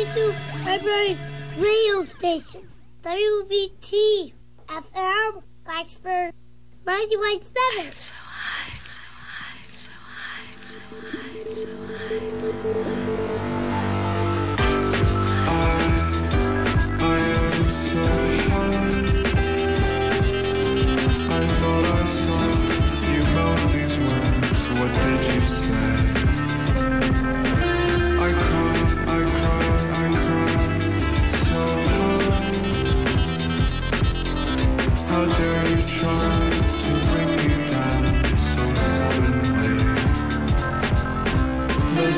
to my brother's radio station, WVT FM, Blacksburg, 91.7. So high, so high, so high, so high, so high, so high. I am so high. I thought I saw you mouth these words. What did you say? I cried so hard. How dare you try to bring me down so suddenly? The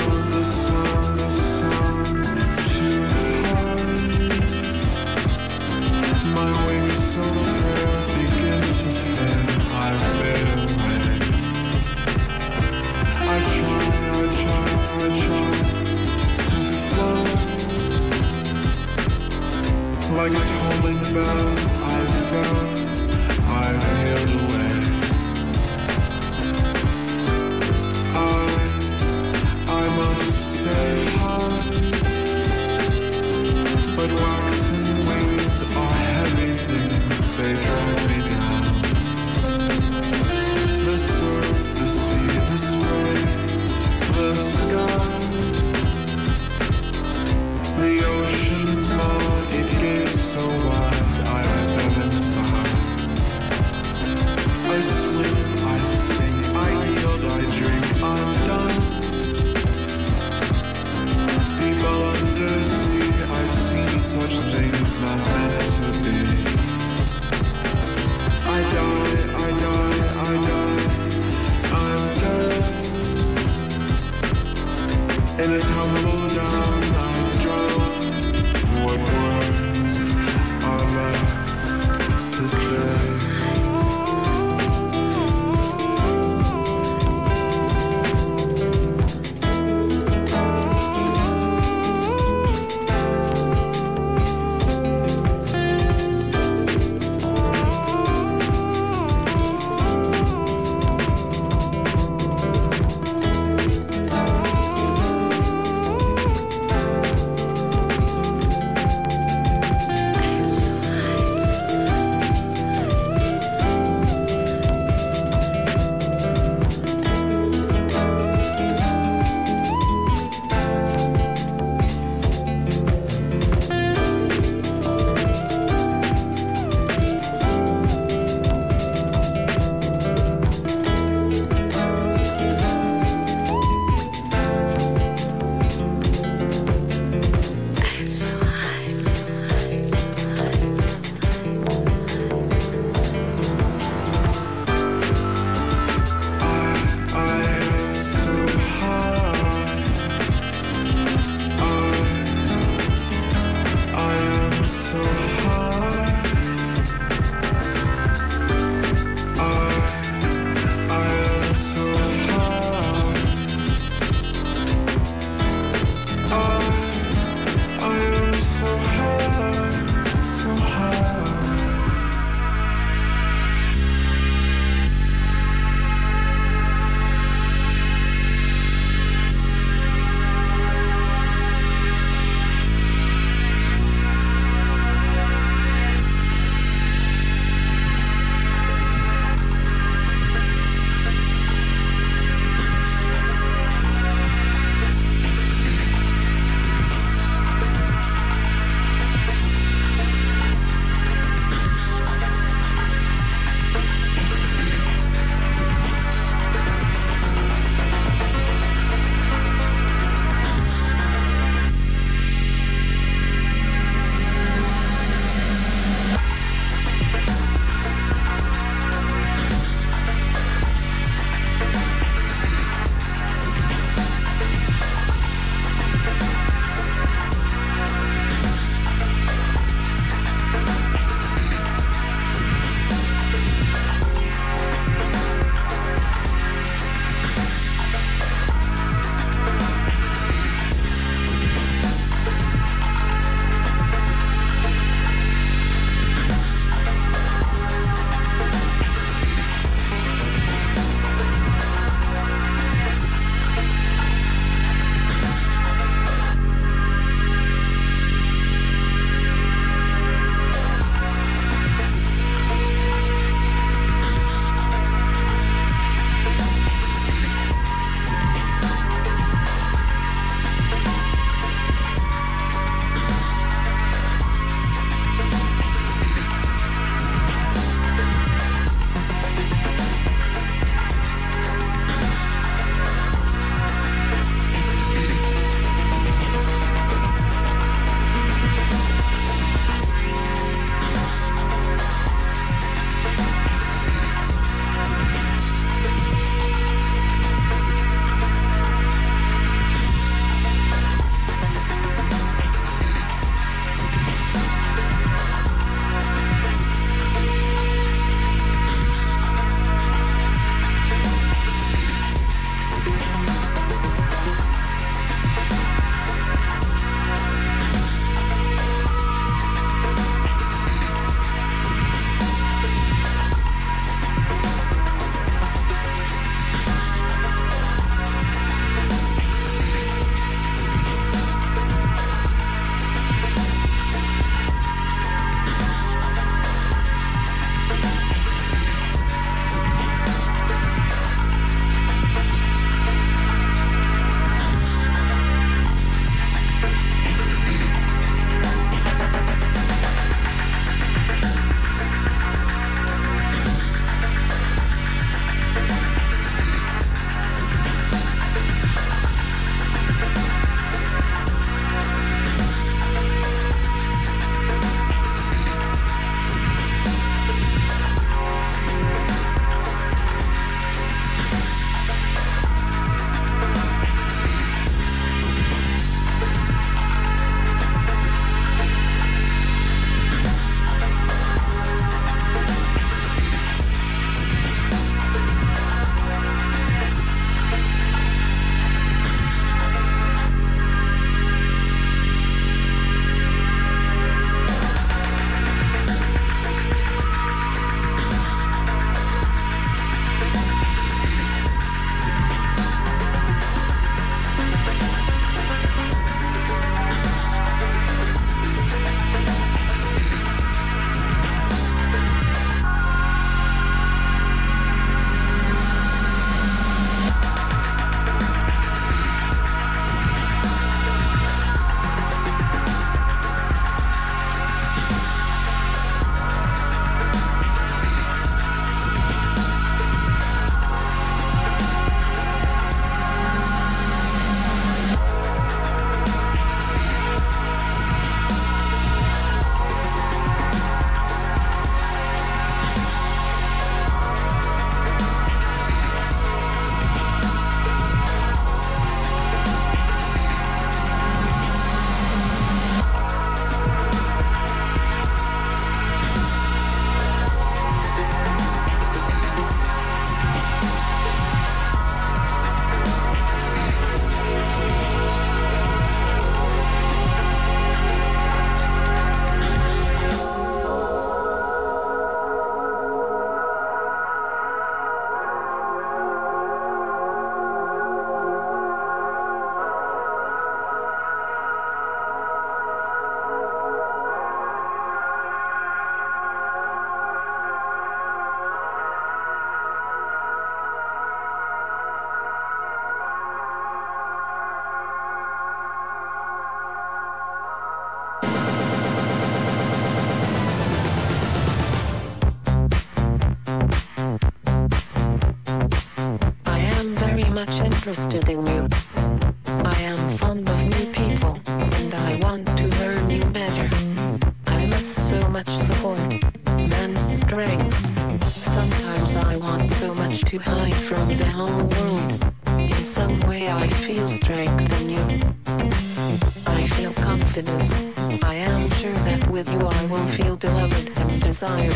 sun, too high. My wings so fair begin to fail. I fade away. I try to fly. Like a tolling bell, I fell. I veiled away. I must stay high, but waxen wings are heavy things, they drag me down. The surf, the sea, the spray, the sky, the ocean's maw, it gapes so wide, I fell inside. to hide from the whole world. In some way I feel strength in you. I feel confidence. I am sure that with you I will feel beloved and desired.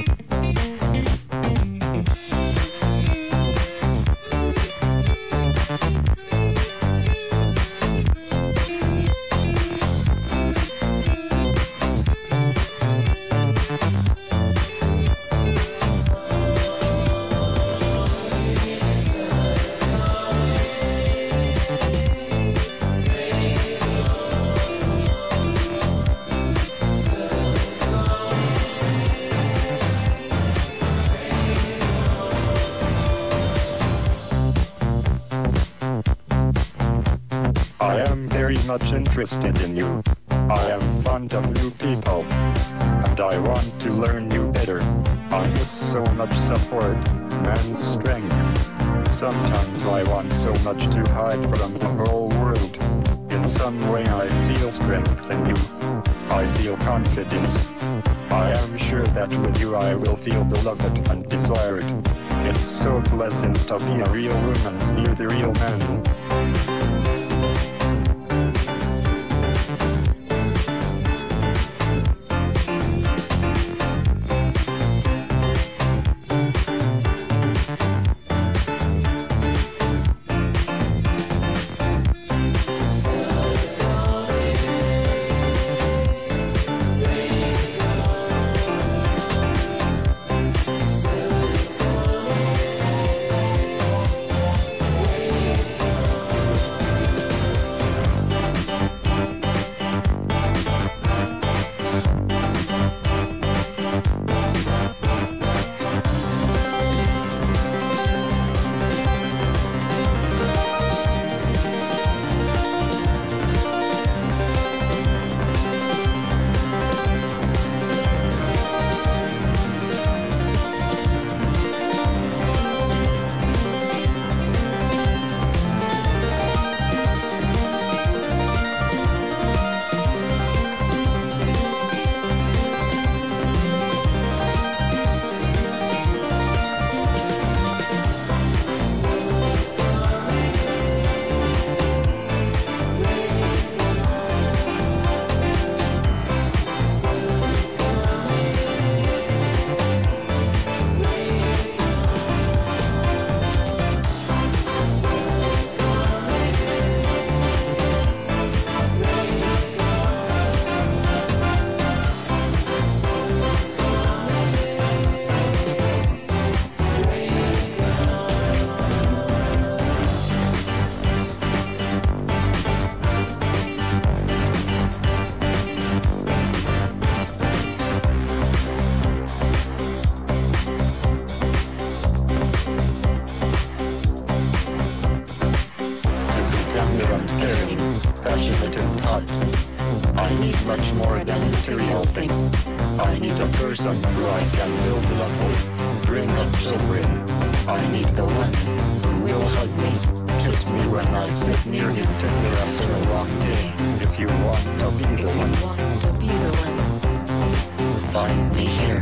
I am very much interested in you. I am fond of new people, and I want to learn you better. I miss so much support, man's strength. Sometimes I want so much to hide from the whole world. In some way I feel strength in you. I feel confidence. I am sure that with you I will feel beloved and desired. It's so pleasant to be a real woman near the real man. Passionate and hot. I need much more than material things. I need a person who I can build love with, bring up children. I need the one who will hug me, kiss me when I sit near him tender after a long day. If you want to be the one, find me here.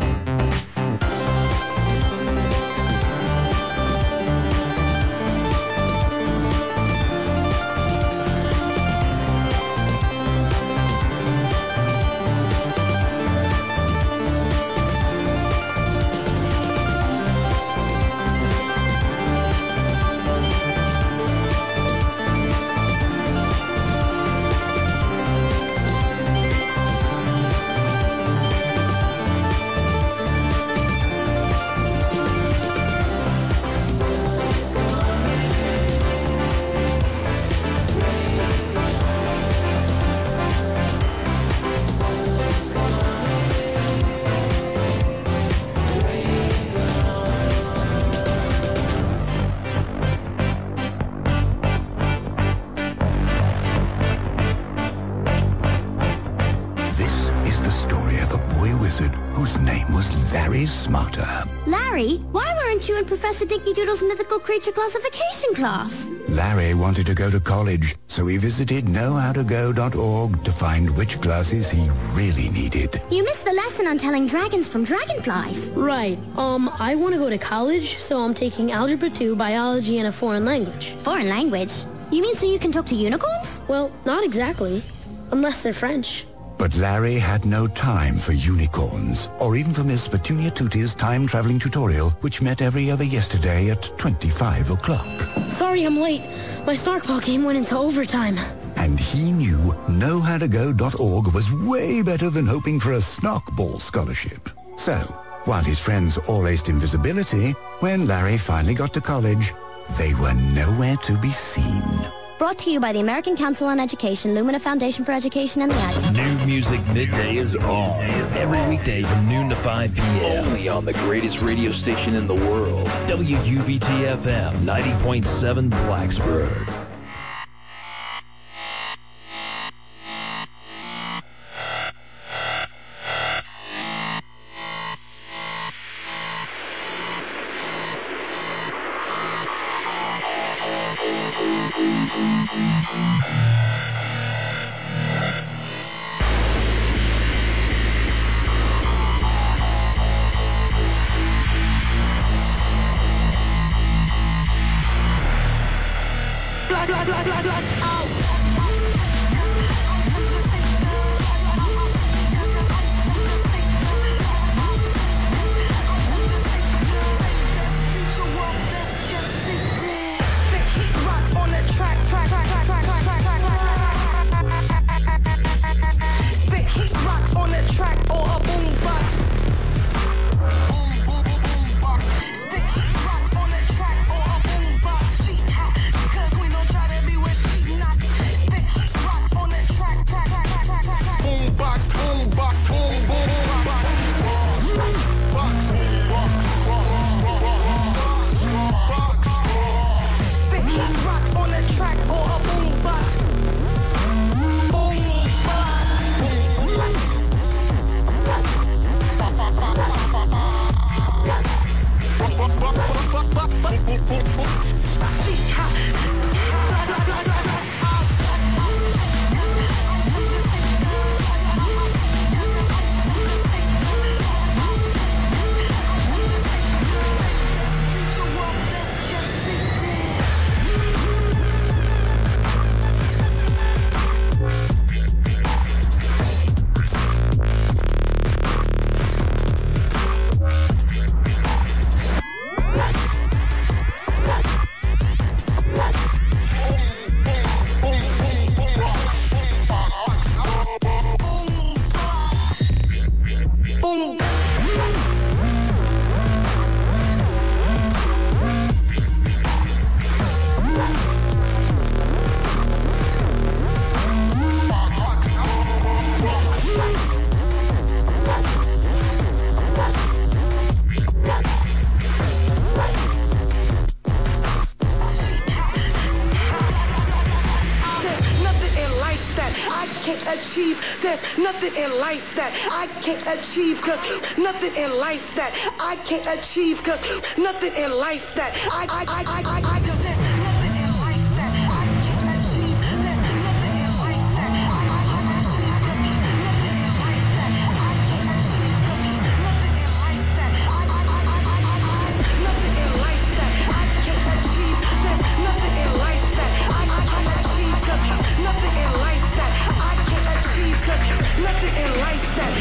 wizard whose name was Larry Smarter. Larry, why weren't you in Professor Dinky Doodle's mythical creature classification class? Larry wanted to go to college, so he visited knowhowtogo.org to find which classes he really needed. You missed the lesson on telling dragons from dragonflies. Right. I want to go to college, so I'm taking Algebra 2, Biology, and a foreign language. Foreign language? You mean so you can talk to unicorns? Well, not exactly. Unless they're French. But Larry had no time for unicorns, or even for Miss Petunia Tootie's time-traveling tutorial, which met every other yesterday at 25 o'clock. Sorry I'm late. My Snarkball game went into overtime. And he knew knowhowtogo.org was way better than hoping for a Snarkball scholarship. So, while his friends all aced invisibility, when Larry finally got to college, they were nowhere to be seen. Brought to you by the American Council on Education, Lumina Foundation for Education, and the Ag. New Music Midday is on. Every weekday from noon to 5 p.m. Only on the greatest radio station in the world. WUVT-FM 90.7 Blacksburg. Achieve, cause nothing in life that I can't achieve, cause nothing in life that I cause there's nothing in life that I can't achieve, there's nothing in life that I can't achieve, nothing in life that I can't achieve, nothing in life that nothing in life that I can't achieve, there's nothing in life that I can't achieve, cause nothing in life that I can't achieve, cause nothing in life that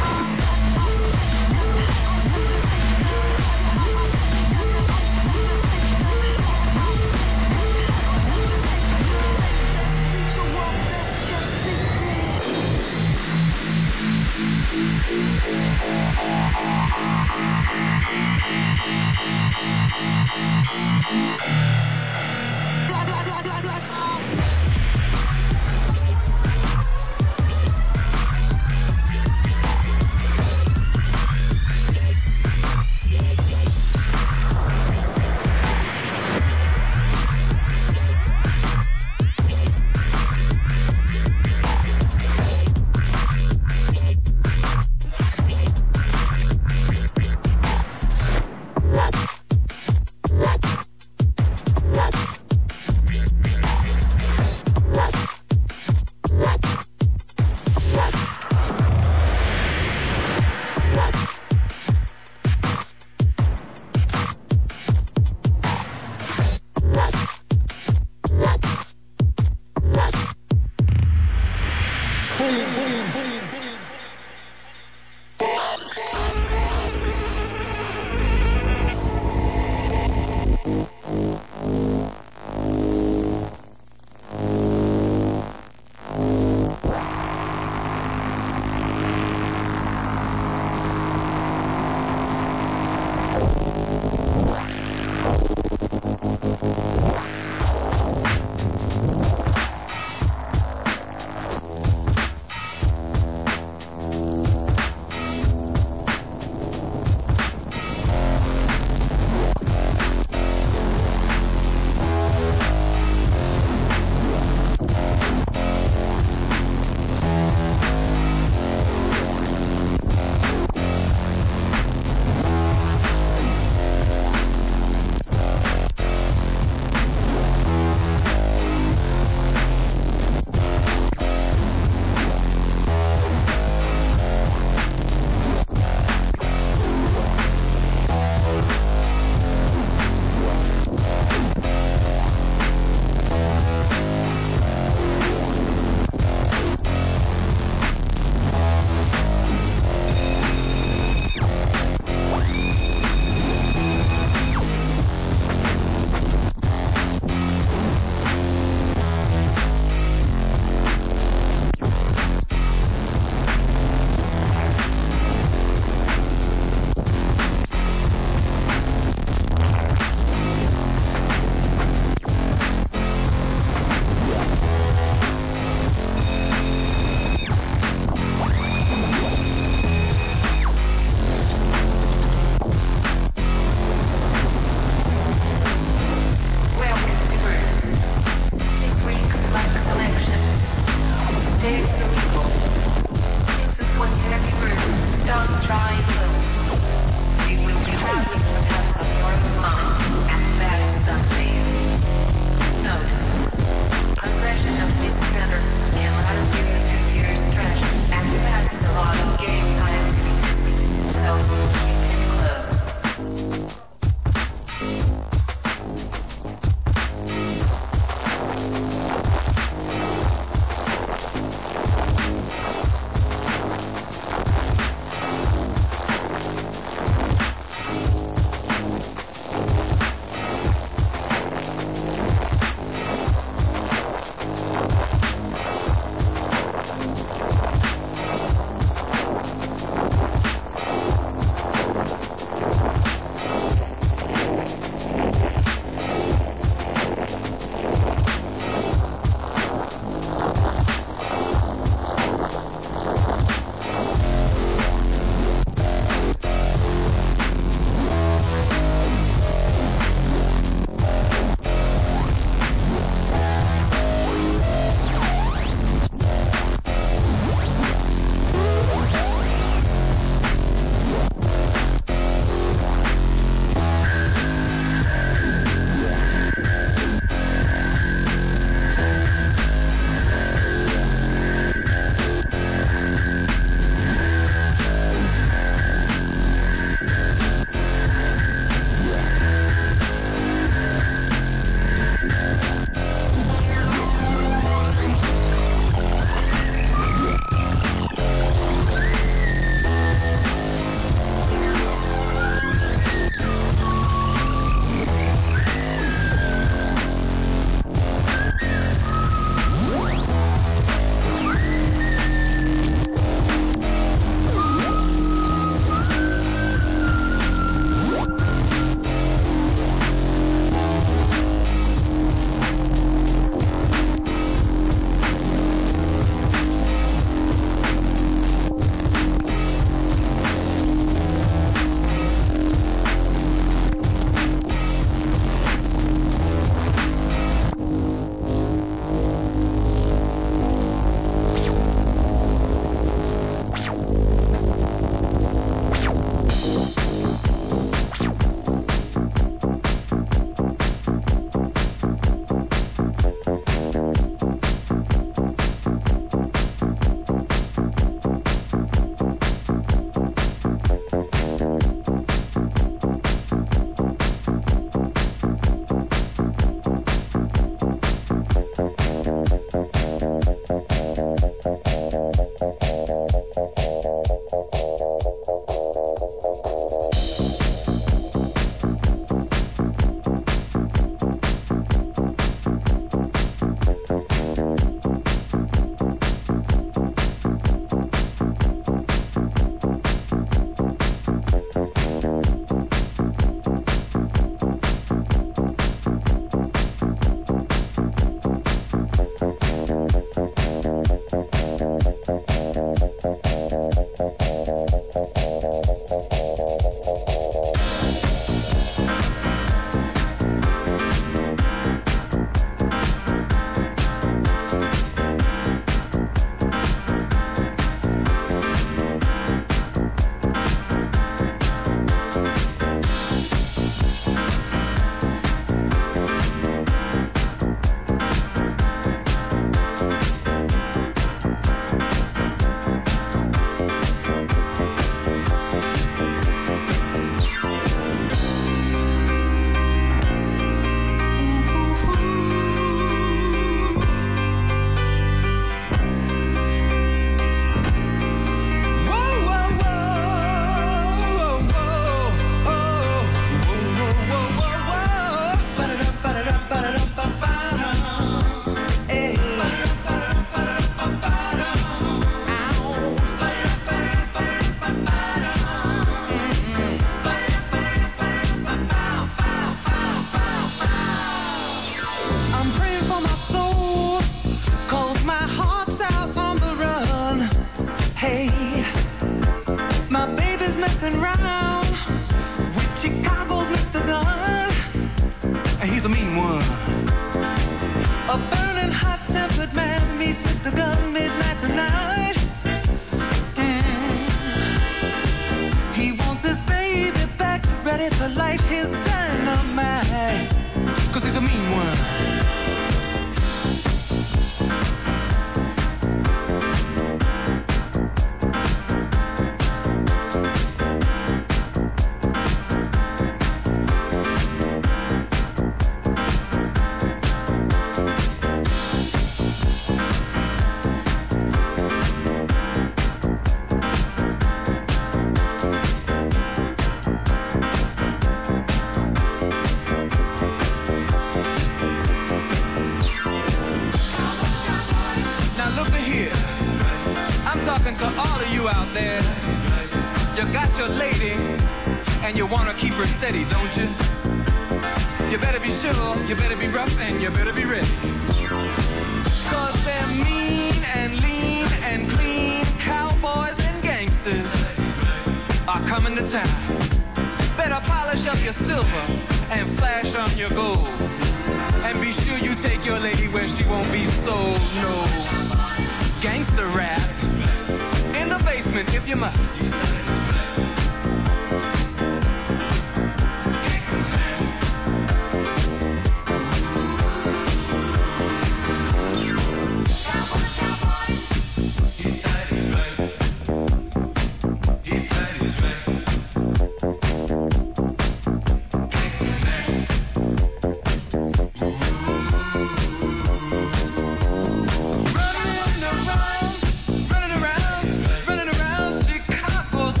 Running around Chicago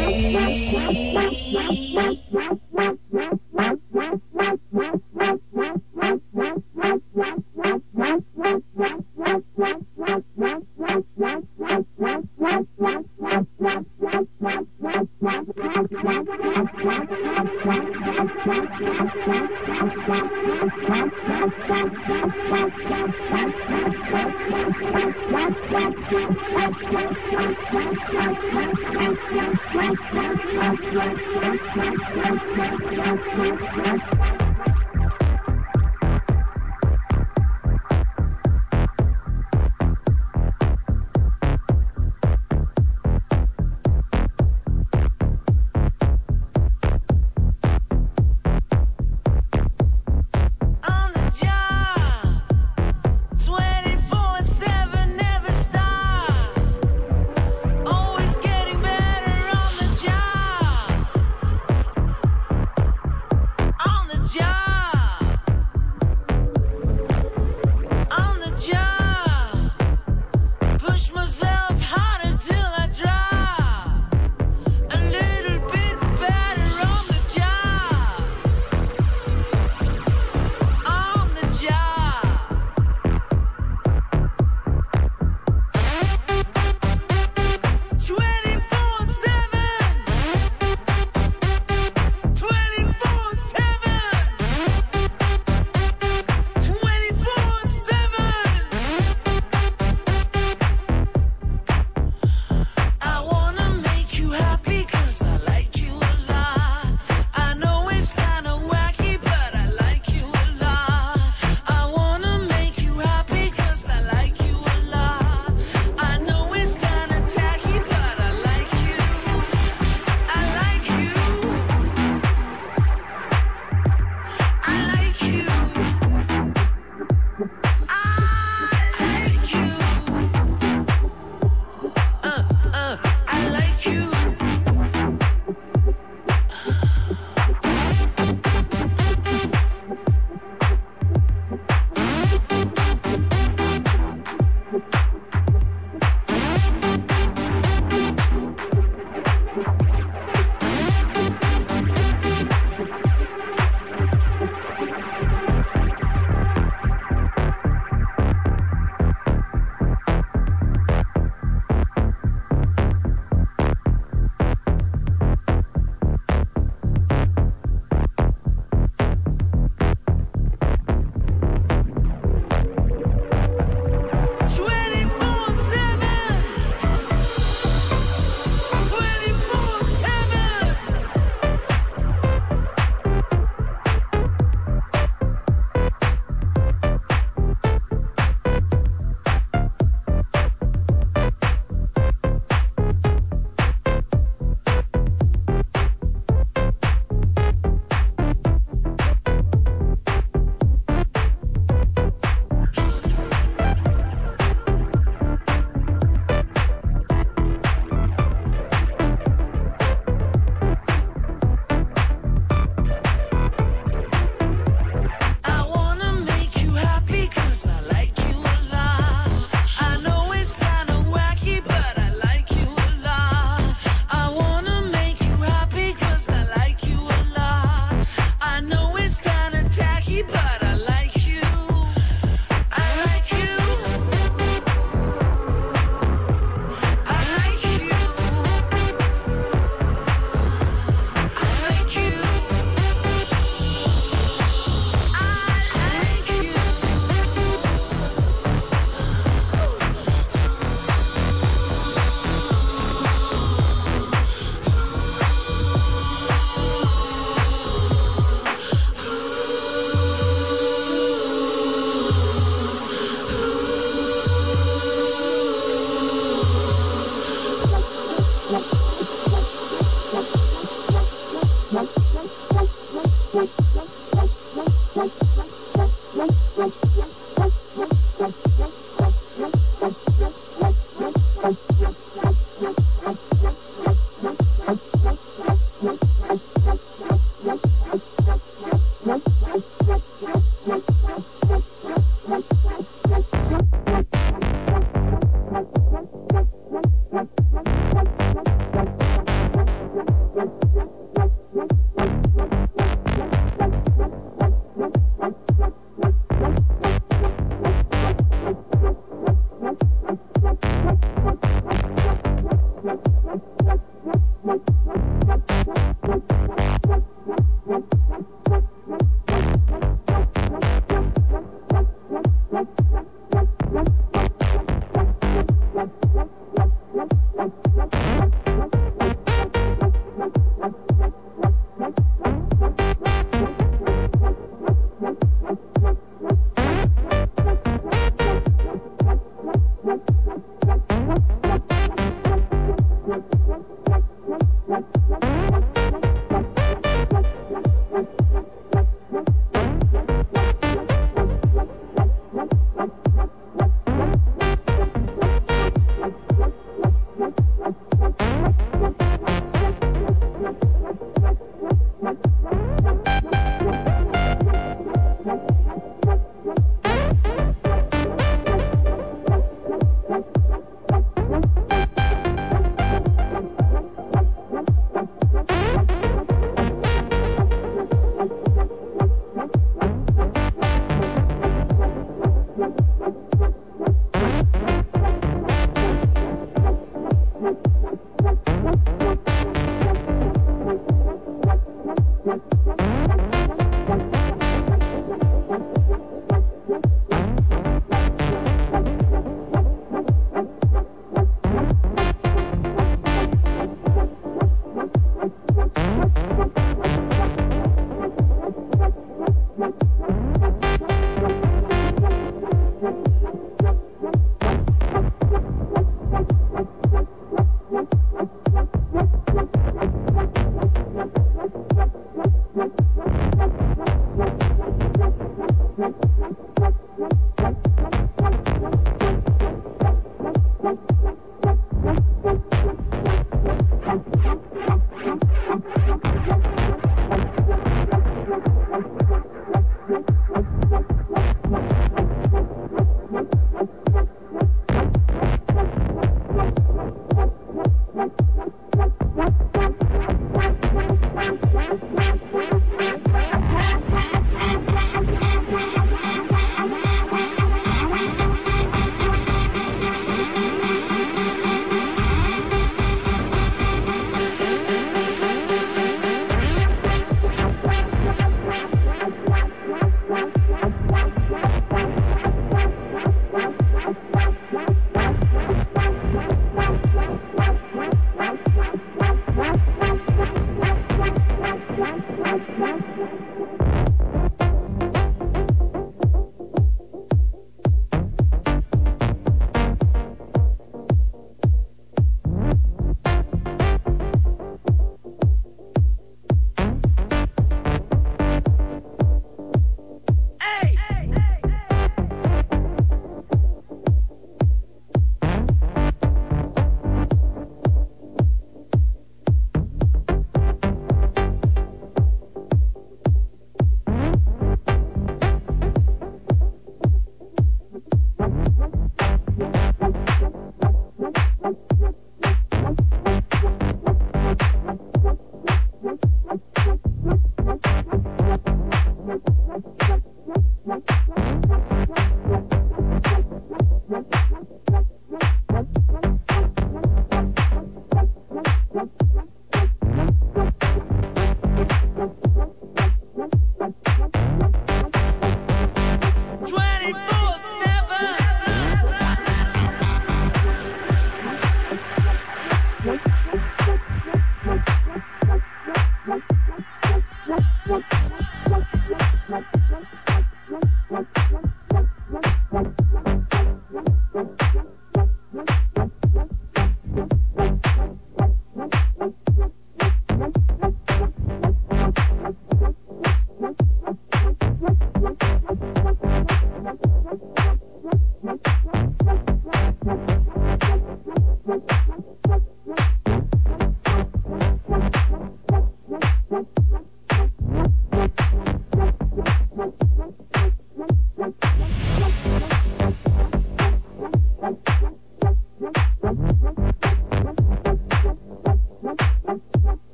On the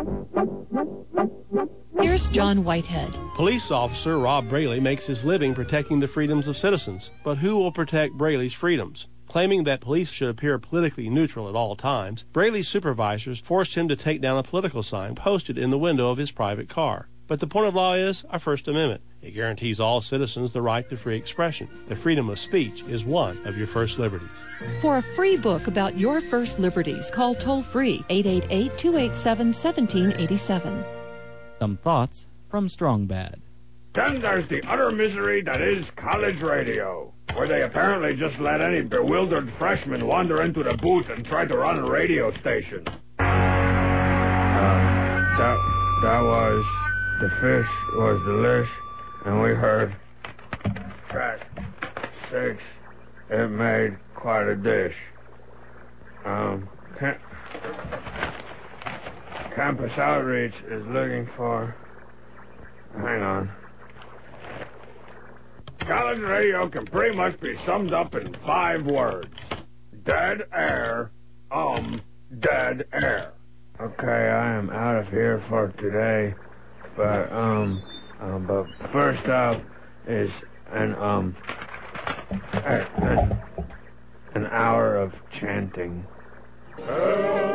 Here's John Whitehead. Police officer Rob Braley makes his living protecting the freedoms of citizens. But who will protect Braley's freedoms? Claiming that police should appear politically neutral at all times, Braley's supervisors forced him to take down a political sign posted in the window of his private car. But the point of law is our First Amendment. It guarantees all citizens the right to free expression. The freedom of speech is one of your first liberties. For a free book about your first liberties, call toll-free 888-287-1787. Some thoughts from Strong Bad. Then there's the utter misery that is college radio, where they apparently just let any bewildered freshman wander into the booth and try to run a radio station. That was... The fish was delish, and we heard track 6. It made quite a dish. Campus Outreach is looking for... Hang on. College radio can pretty much be summed up in 5 words. Dead air, dead air. Okay, I am out of here for today. But first up is an hour of chanting.